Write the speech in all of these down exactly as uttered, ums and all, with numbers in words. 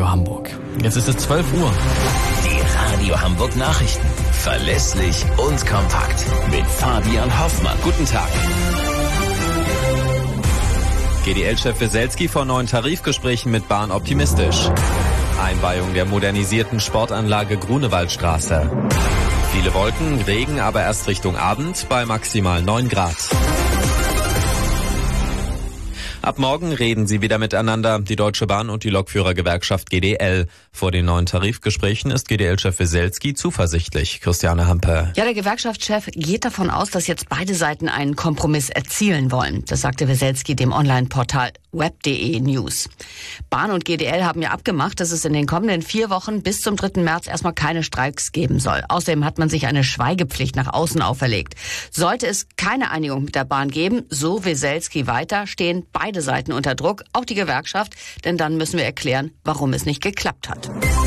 Radio Hamburg. Jetzt ist es zwölf Uhr. Die Radio Hamburg Nachrichten. Verlässlich und kompakt. Mit Fabian Hoffmann. Guten Tag. G D L-Chef Weselski vor neuen Tarifgesprächen mit Bahn optimistisch. Einweihung der modernisierten Sportanlage Grunewaldstraße. Viele Wolken, Regen, aber erst Richtung Abend bei maximal neun Grad. Ab morgen reden sie wieder miteinander, die Deutsche Bahn und die Lokführergewerkschaft G D L. Vor den neuen Tarifgesprächen ist G D L-Chef Weselski zuversichtlich. Christiane Hampe. Ja, der Gewerkschaftschef geht davon aus, dass jetzt beide Seiten einen Kompromiss erzielen wollen. Das sagte Weselski dem Online-Portal web punkt de News. Bahn und G D L haben ja abgemacht, dass es in den kommenden vier Wochen bis zum dritten März erstmal keine Streiks geben soll. Außerdem hat man sich eine Schweigepflicht nach außen auferlegt. Sollte es keine Einigung mit der Bahn geben, so Weselski weiter, stehen beide Seiten unter Druck, auch die Gewerkschaft, denn dann müssen wir erklären, warum es nicht geklappt hat.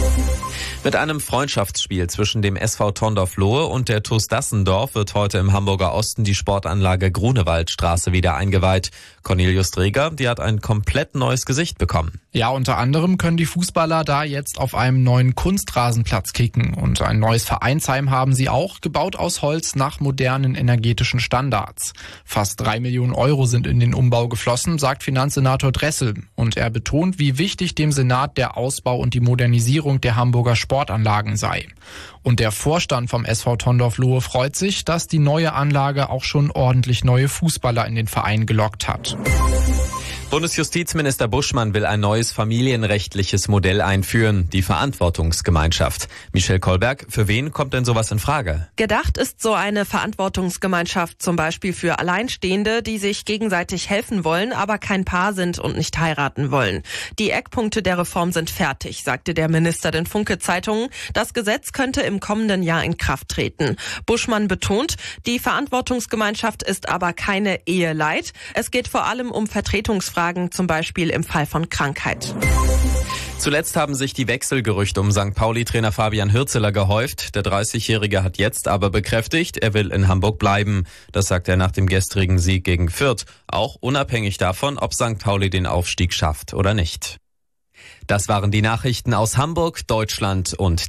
Mit einem Freundschaftsspiel zwischen dem S V Tondorf-Lohe und der T U S Dassendorf wird heute im Hamburger Osten die Sportanlage Grunewaldstraße wieder eingeweiht. Cornelius Dreger, die hat ein komplett neues Gesicht bekommen. Ja, unter anderem können die Fußballer da jetzt auf einem neuen Kunstrasenplatz kicken. Und ein neues Vereinsheim haben sie auch, gebaut aus Holz nach modernen energetischen Standards. Fast drei Millionen Euro sind in den Umbau geflossen, sagt Finanzsenator Dressel. Und er betont, wie wichtig dem Senat der Ausbau und die Modernisierung der Hamburger Sportanlagen sei. Und der Vorstand vom S V Tondorf-Lohe freut sich, dass die neue Anlage auch schon ordentlich neue Fußballer in den Verein gelockt hat. Bundesjustizminister Buschmann will ein neues familienrechtliches Modell einführen, die Verantwortungsgemeinschaft. Michelle Kolberg, für wen kommt denn sowas in Frage? Gedacht ist so eine Verantwortungsgemeinschaft zum Beispiel für Alleinstehende, die sich gegenseitig helfen wollen, aber kein Paar sind und nicht heiraten wollen. Die Eckpunkte der Reform sind fertig, sagte der Minister den Funke-Zeitungen. Das Gesetz könnte im kommenden Jahr in Kraft treten. Buschmann betont, die Verantwortungsgemeinschaft ist aber keine Eheleit. Es geht vor allem um Vertretungsfragen. Fragen, zum Beispiel im Fall von Krankheit. Zuletzt haben sich die Wechselgerüchte um Sankt Pauli-Trainer Fabian Hürzeler gehäuft. Der dreißigjährige hat jetzt aber bekräftigt, er will in Hamburg bleiben. Das sagt er nach dem gestrigen Sieg gegen Fürth. Auch unabhängig davon, ob Sankt Pauli den Aufstieg schafft oder nicht. Das waren die Nachrichten aus Hamburg, Deutschland und